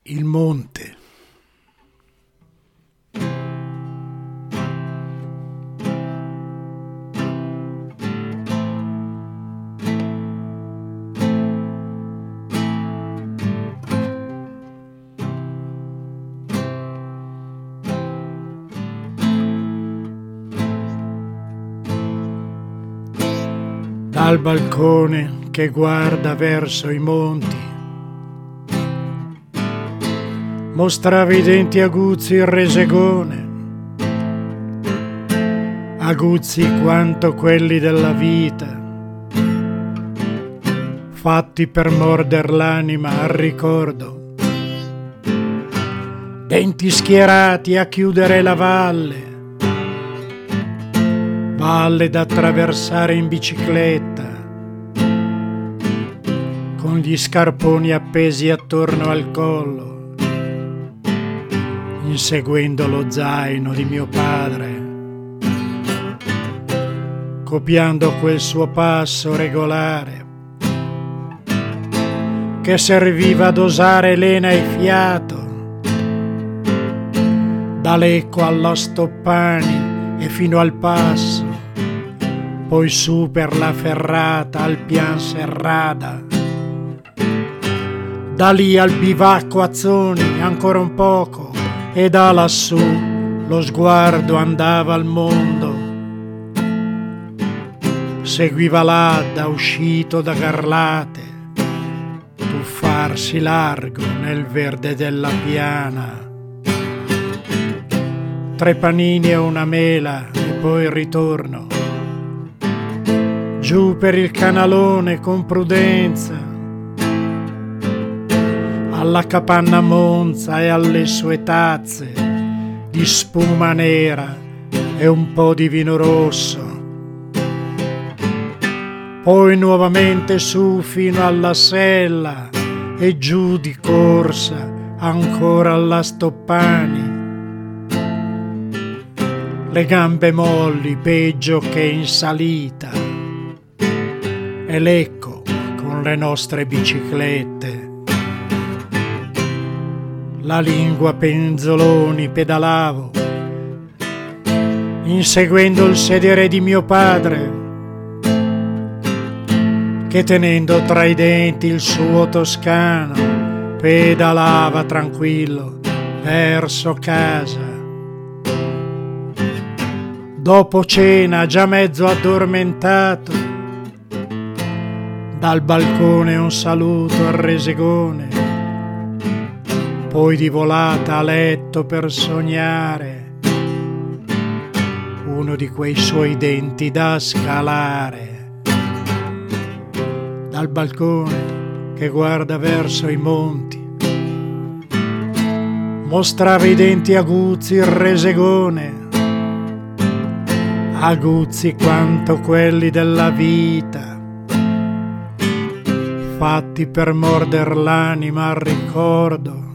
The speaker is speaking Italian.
Il monte. Dal balcone che guarda verso i monti, mostrava i denti aguzzi il resegone, aguzzi quanto quelli della vita, fatti per morder l'anima al ricordo, denti schierati a chiudere la valle da attraversare in bicicletta, con gli scarponi appesi attorno al collo, inseguendo lo zaino di mio padre, copiando quel suo passo regolare che serviva a dosare lena e fiato, da Lecco alla Stoppani e fino al passo, poi su per la ferrata al Pian Serrada, da lì al bivacco Azzoni ancora un poco, e da lassù lo sguardo andava al mondo, seguiva l'Adda uscito da Garlate, tuffarsi largo nel verde della piana, 3 panini e una mela e poi il ritorno, giù per il canalone con prudenza, alla capanna Monza e alle sue tazze di spuma nera e un po' di vino rosso, poi nuovamente su fino alla Sella e giù di corsa ancora alla Stoppani, le gambe molli peggio che in salita, e Lecco con le nostre biciclette, la lingua penzoloni pedalavo, inseguendo il sedere di mio padre, che tenendo tra i denti il suo toscano pedalava tranquillo verso casa. Dopo cena, già mezzo addormentato, dal balcone un saluto al resegone, poi di volata a letto per sognare uno di quei suoi denti da scalare. Dal balcone che guarda verso i monti, mostrava i denti aguzzi il resegone, aguzzi quanto quelli della vita, fatti per morder l'anima al ricordo,